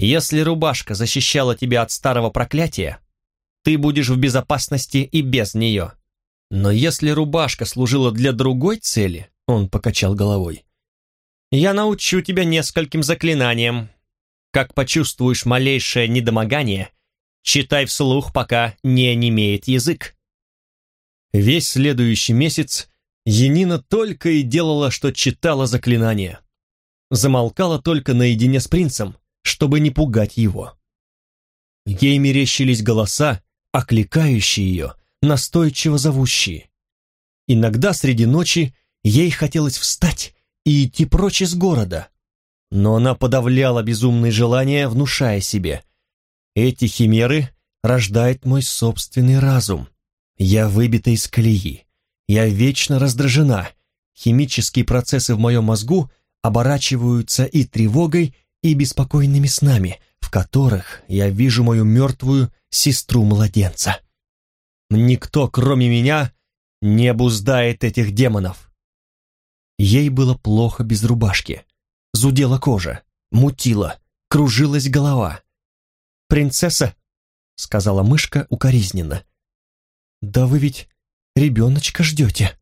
Если рубашка защищала тебя от старого проклятия, ты будешь в безопасности и без нее. Но если рубашка служила для другой цели, он покачал головой, я научу тебя нескольким заклинаниям. Как почувствуешь малейшее недомогание, читай вслух, пока не онемеет язык. Весь следующий месяц Янина только и делала, что читала заклинания. Замолкала только наедине с принцем, чтобы не пугать его. Ей мерещились голоса, окликающие ее, настойчиво зовущие. Иногда среди ночи ей хотелось встать и идти прочь из города, но она подавляла безумные желания, внушая себе: эти химеры рождает мой собственный разум. Я выбита из колеи, я вечно раздражена, химические процессы в моем мозгу оборачиваются и тревогой, и беспокойными снами, в которых я вижу мою мертвую сестру-младенца. Никто, кроме меня, не обуздает этих демонов. Ей было плохо без рубашки. Зудела кожа, мутила, кружилась голова. «Принцесса», — сказала мышка укоризненно, — «да вы ведь ребеночка ждете».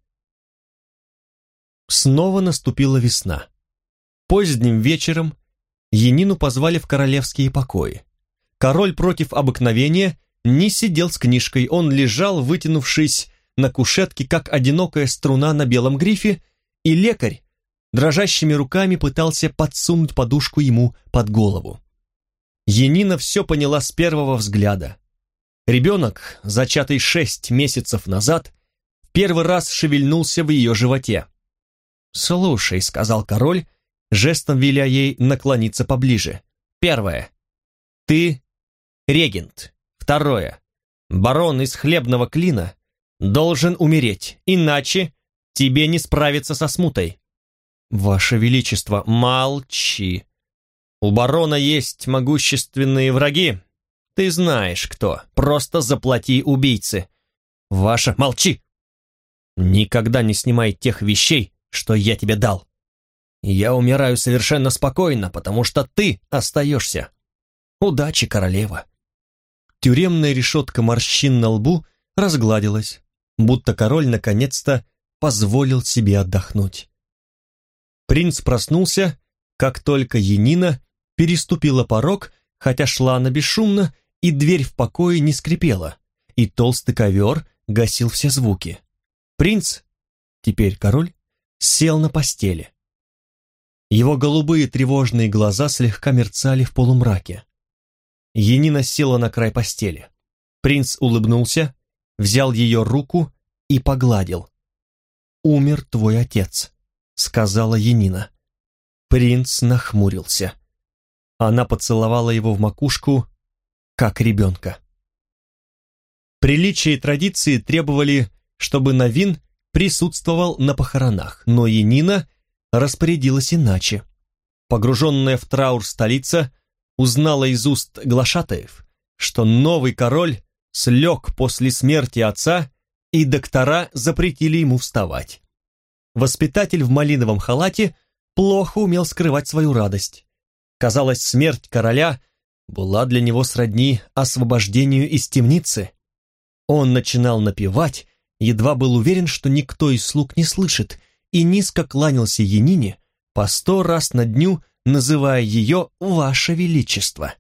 Снова наступила весна. Поздним вечером Янину позвали в королевские покои. Король против обыкновения не сидел с книжкой, он лежал, вытянувшись на кушетке, как одинокая струна на белом грифе, и лекарь дрожащими руками пытался подсунуть подушку ему под голову. Янина все поняла с первого взгляда. Ребенок, зачатый 6 месяцев назад, в первый раз шевельнулся в ее животе. «Слушай», — сказал король, жестом веля ей наклониться поближе. «Первое. Ты регент. Второе. Барон из хлебного клина должен умереть, иначе тебе не справиться со смутой». «Ваше Величество, молчи. У барона есть могущественные враги. Ты знаешь кто. Просто заплати убийце. Ваше... Молчи! Никогда не снимай тех вещей, что я тебе дал. Я умираю совершенно спокойно, потому что ты остаешься. Удачи, королева». Тюремная решетка морщин на лбу разгладилась, будто король наконец-то позволил себе отдохнуть. Принц проснулся, как только Янина переступила порог, хотя шла она бесшумно, и дверь в покое не скрипела, и толстый ковер гасил все звуки. Принц, теперь король, сел на постели. Его голубые тревожные глаза слегка мерцали в полумраке. Янина села на край постели. Принц улыбнулся, взял ее руку и погладил. «Умер твой отец», — сказала Янина. Принц нахмурился. Она поцеловала его в макушку, как ребенка. Приличия и традиции требовали, чтобы Навин присутствовал на похоронах, но Янина распорядилась иначе. Погруженная в траур столица узнала из уст глашатаев, что новый король слег после смерти отца, и доктора запретили ему вставать. Воспитатель в малиновом халате плохо умел скрывать свою радость. Казалось, смерть короля была для него сродни освобождению из темницы. Он начинал напевать, едва был уверен, что никто из слуг не слышит, и низко кланялся Янине, по 100 раз на дню называя ее «Ваше Величество».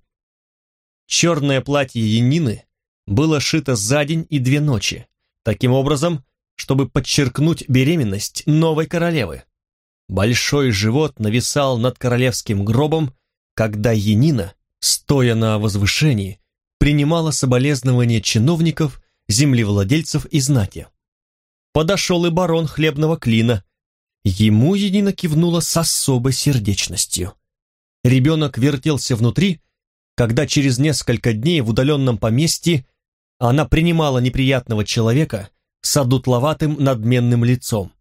Черное платье Янины было шито за день и 2 ночи, таким образом, чтобы подчеркнуть беременность новой королевы. Большой живот нависал над королевским гробом, когда Янина, стоя на возвышении, принимала соболезнования чиновников, землевладельцев и знати. Подошел и барон хлебного клина. Ему Янина кивнула с особой сердечностью. Ребенок вертелся внутри, когда через несколько дней в удаленном поместье она принимала неприятного человека с одутловатым надменным лицом.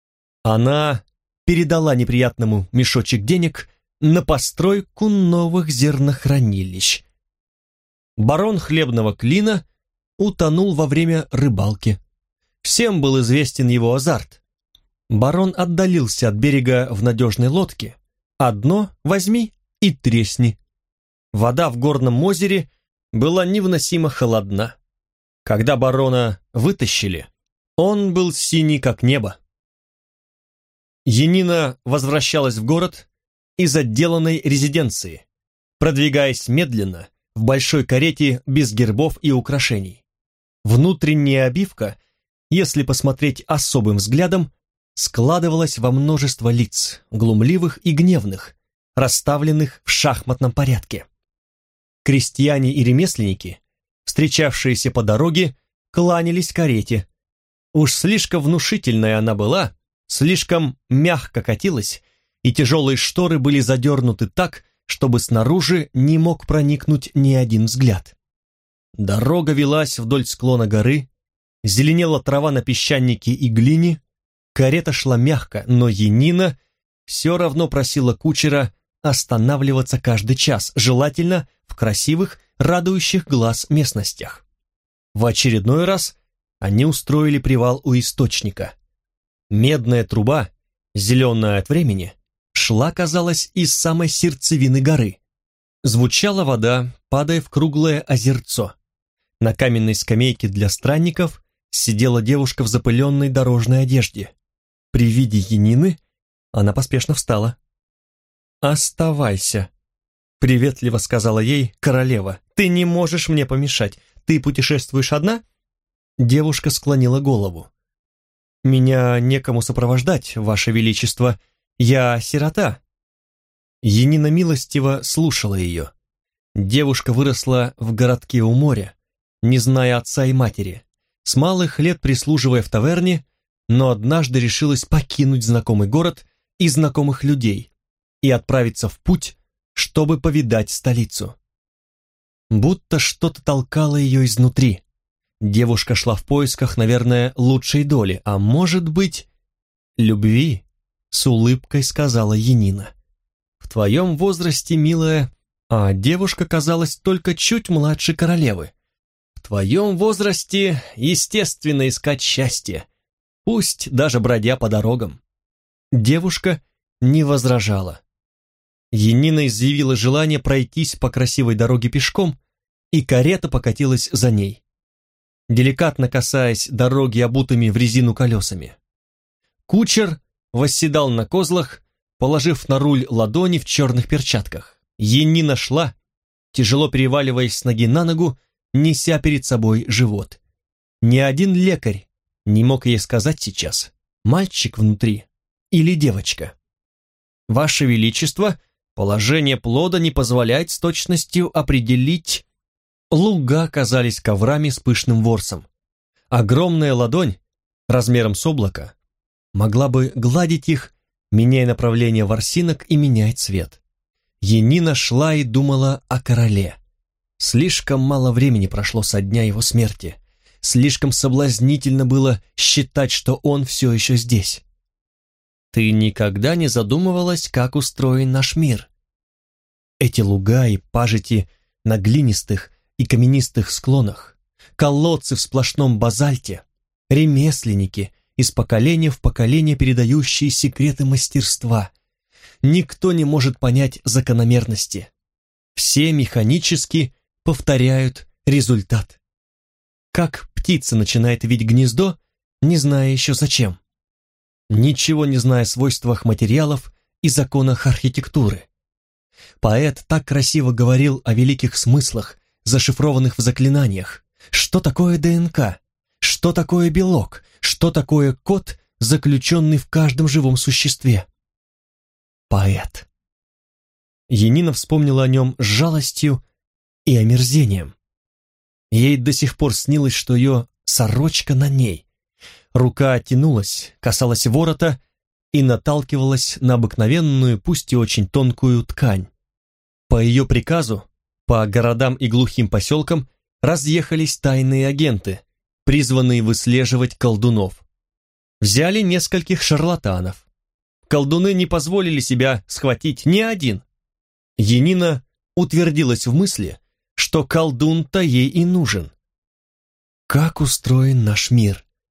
Она передала неприятному мешочек денег на постройку новых зернохранилищ. Барон хлебного клина утонул во время рыбалки. Всем был известен его азарт. Барон отдалился от берега в надежной лодке. Одно возьми и тресни. вода в горном озере была невыносимо холодна. Когда барона вытащили, он был синий как небо. Янина возвращалась в город из отделанной резиденции, продвигаясь медленно в большой карете без гербов и украшений. Внутренняя обивка, если посмотреть особым взглядом, складывалась во множество лиц, глумливых и гневных, расставленных в шахматном порядке. Крестьяне и ремесленники, встречавшиеся по дороге, кланялись карете. Уж слишком внушительная она была, слишком мягко катилась, и тяжелые шторы были задернуты так, чтобы снаружи не мог проникнуть ни один взгляд. Дорога велась вдоль склона горы, зеленела трава на песчанике и глине, карета шла мягко, но Янина все равно просила кучера останавливаться каждый час, желательно в красивых, радующих глаз местностях. В очередной раз они устроили привал у источника. Медная труба, зеленая от времени, шла, казалось, из самой сердцевины горы. Звучала вода, падая в круглое озерцо. На каменной скамейке для странников сидела девушка в запыленной дорожной одежде. При виде Янины она поспешно встала. «Оставайся», — приветливо сказала ей королева. «Ты не можешь мне помешать. Ты путешествуешь одна?» Девушка склонила голову. «Меня некому сопровождать, Ваше Величество. Я сирота». Янина милостиво слушала ее. Девушка выросла в городке у моря, не зная отца и матери, с малых лет прислуживая в таверне, но однажды решилась покинуть знакомый город и знакомых людей и отправиться в путь, чтобы повидать столицу. Будто что-то толкало ее изнутри. Девушка шла в поисках, наверное, лучшей доли, а может быть, любви, с улыбкой сказала Янина. В твоем возрасте, милая, а девушка казалась только чуть младше королевы. В твоем возрасте, естественно, искать счастье, пусть даже бродя по дорогам. Девушка не возражала. Янина изъявила желание пройтись по красивой дороге пешком, и карета покатилась за ней, деликатно касаясь дороги обутыми в резину колесами. Кучер восседал на козлах, положив на руль ладони в черных перчатках. Янина шла, тяжело переваливаясь с ноги на ногу, неся перед собой живот. Ни один лекарь не мог ей сказать сейчас, мальчик внутри или девочка. «Ваше Величество, положение плода не позволяет с точностью определить...» Луга казались коврами с пышным ворсом. Огромная ладонь, размером с облако, могла бы гладить их, меняя направление ворсинок и меняя цвет. Янина шла и думала о короле. Слишком мало времени прошло со дня его смерти. Слишком соблазнительно было считать, что он все еще здесь. Ты никогда не задумывалась, как устроен наш мир? Эти луга и пажити на глинистых и каменистых склонах, колодцы в сплошном базальте, ремесленники, из поколения в поколение передающие секреты мастерства. Никто не может понять закономерности. Все механически повторяют результат. Как птица начинает видеть гнездо, не зная еще зачем. Ничего не зная о свойствах материалов и законах архитектуры. Поэт так красиво говорил о великих смыслах, зашифрованных в заклинаниях. Что такое ДНК? Что такое белок? Что такое код, заключенный в каждом живом существе? Поэт. Янина вспомнила о нем с жалостью и омерзением. Ей до сих пор снилось, что ее сорочка на ней. Рука тянулась, касалась ворота и наталкивалась на обыкновенную, пусть и очень тонкую ткань. По ее приказу, по городам и глухим поселкам разъехались тайные агенты, призванные выслеживать колдунов. Взяли нескольких шарлатанов. Колдуны не позволили себя схватить ни один. Янина утвердилась в мысли, что колдун-то ей и нужен. Как устроен наш мир?